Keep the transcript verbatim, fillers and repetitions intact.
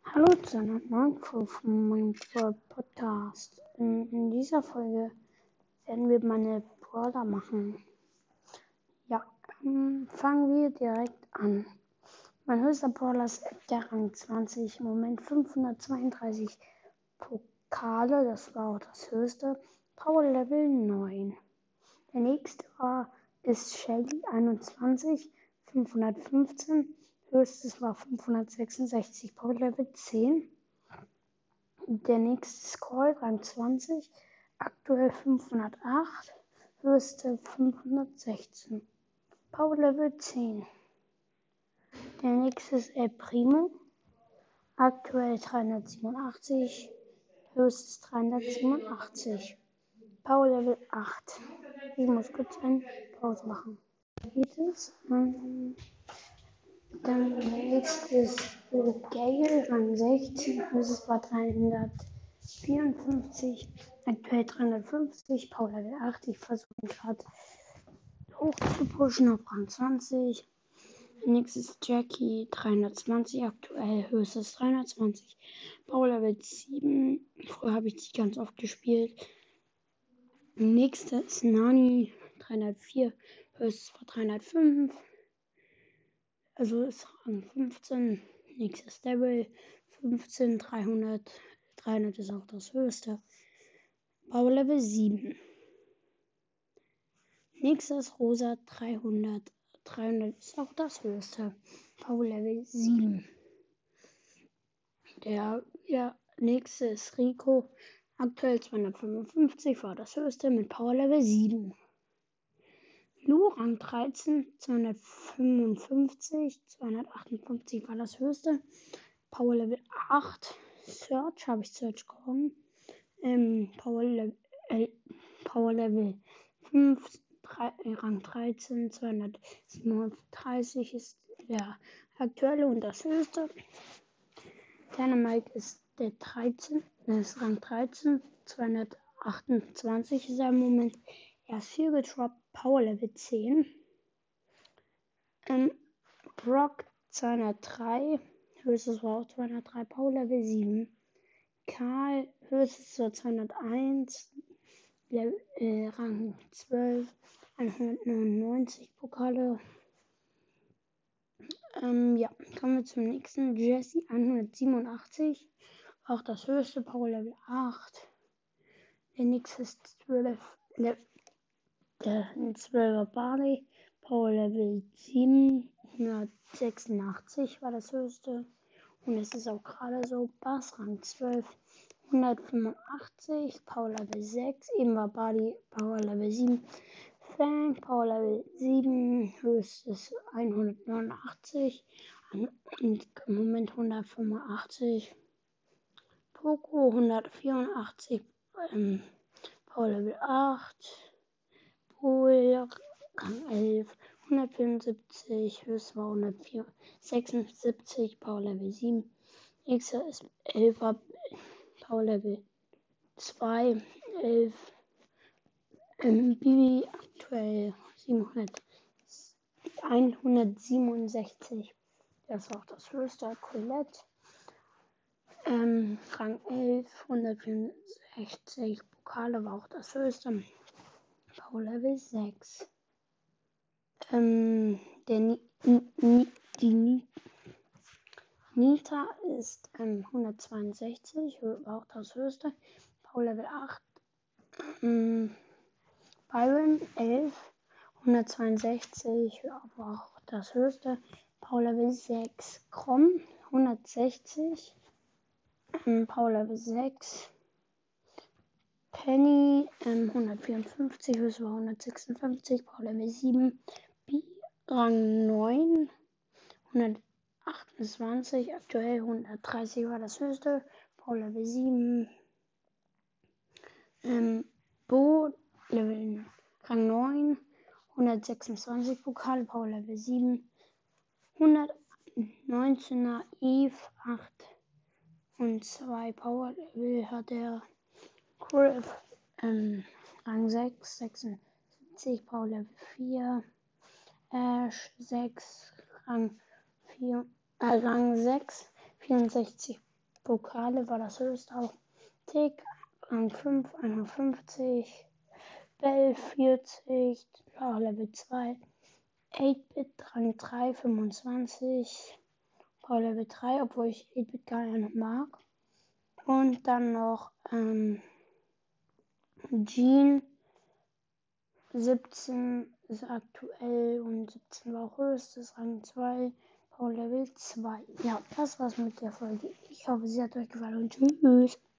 Hallo zu einer neuen Folge von meinem Podcast. In, in dieser Folge werden wir meine Brawler machen. Ja, ähm, fangen wir direkt an. Mein höchster Brawler ist der Rang zwanzig, im Moment fünfhundertzweiunddreißig Pokale, das war auch das höchste. Power Level neun. Der nächste war, ist Shelly einundzwanzig, fünfhundertfünfzehn. Höchstes war fünfhundertsechsundsechzig, Power Level zehn. Der nächste ist Colt, Rang zwanzig, aktuell fünfhundertacht, höchste fünfhundertsechzehn, Power Level zehn. Der nächste ist El Primo, aktuell dreihundertsiebenundachtzig, höchstes dreihundertsiebenundachtzig, Power Level acht. Ich muss kurz eine Pause machen. Geht es? Ähm, Dann nächstes Gale, Rang sechzehn, höchstes war dreihundertvierundfünfzig, aktuell dreihundertfünfzig, Power Level acht. Ich versuche gerade hoch zu pushen auf Rang zwanzig. Nächstes Jackie, dreihundertzwanzig, aktuell höchstes dreihundertzwanzig, Power Level sieben. Früher habe ich die ganz oft gespielt. Nächster ist Nani, dreihundertvier, höchstes war dreihundertfünf. Also ist Rang fünfzehn, nächstes Level fünfzehn, dreihundert, dreihundert ist auch das höchste. Power Level sieben. Nächstes Rosa dreihundert, dreihundert ist auch das höchste. Power Level sieben. Der ja, nächste ist Rico, aktuell zweihundertfünfundfünfzig, war das höchste mit Power Level sieben. Lu, Rang dreizehn, zweihundertfünfundfünfzig, zweihundertachtundfünfzig war das höchste. Power Level acht. Search, habe ich Search bekommen. Ähm, Power, Level, äh, Power Level fünf, drei, äh, Rang dreizehn, zweihundertsiebenunddreißig ist der aktuelle und das höchste. Dynamite ist der dreizehn, das ist Rang dreizehn, zweihundertachtundzwanzig ist er im Moment. Er ist viel gedroppt, Power Level zehn. Ähm, Brock zweihundertdrei, höchstes war auch zweihundertdrei, Power Level sieben. Karl, höchstes war zweihunderteins, Level, äh, Rang zwölf, hundertneunundneunzig Pokale. Ähm, ja, kommen wir zum nächsten. Jesse, hundertsiebenundachtzig, auch das höchste, Power Level acht. Der nächste ist zwölf, Le der zwölfer Barley, Power Level sieben, hundertsechsundachtzig war das höchste. Und es ist auch gerade so, Bass Rang zwölf, hundertfünfundachtzig, Power Level sechs, eben war Barley Power Level sieben. Fang, Power Level sieben, höchstes hundertneunundachtzig und im Moment hundertfünfundachtzig. Poco hundertvierundachtzig, ähm, Power Level acht. Bull, Rang elf, hundertfünfundsiebzig, höchstes war hundertsechsundsiebzig, Power Level sieben. Nächster ist elfer, Power Level zwei, elf. Ähm, Bibi aktuell hundertsiebenundsechzig. Das war auch das höchste. Colette. Ähm, Rang elf, hundertvierundsechzig Pokale war auch das höchste. Power Level sechs. Ähm, der Ni Ni die Ni Nita ist ähm, hundertzweiundsechzig, war auch das höchste. Power Level acht. Ähm, Byron elf, hundertzweiundsechzig, war auch das höchste. Power Level sechs. Chrom hundertsechzig, ähm, Power Level sechs. Penny ähm, hundertvierundfünfzig, höchste war hundertsechsundfünfzig, Power Level sieben. B Rang neun, hundertachtundzwanzig, aktuell hundertdreißig war das höchste, Power Level sieben. Ähm, Bo Level Rang neun, hundertsechsundzwanzig Pokal, Power Level sieben. hundertneunzehner Eve acht und zwei Power Level hat er. Griff ähm, Rang sechs, sechsundsiebzig, Power Level vier. Ash sechs, Rang vier, äh, Rang sechs, vierundsechzig Pokale war das höchste auch. Tick, Rang fünf, einundfünfzig. Bell, vierzig, Power Level zwei. acht-Bit, Rang drei, fünfundzwanzig. Power Level drei, obwohl ich acht-Bit gar nicht mag. Und dann noch ähm, Jean, siebzehn ist aktuell und siebzehn war auch höchstes, Rang zwei, Power Level zwei. Ja, das war's mit der Folge. Ich hoffe, sie hat euch gefallen und tschüss.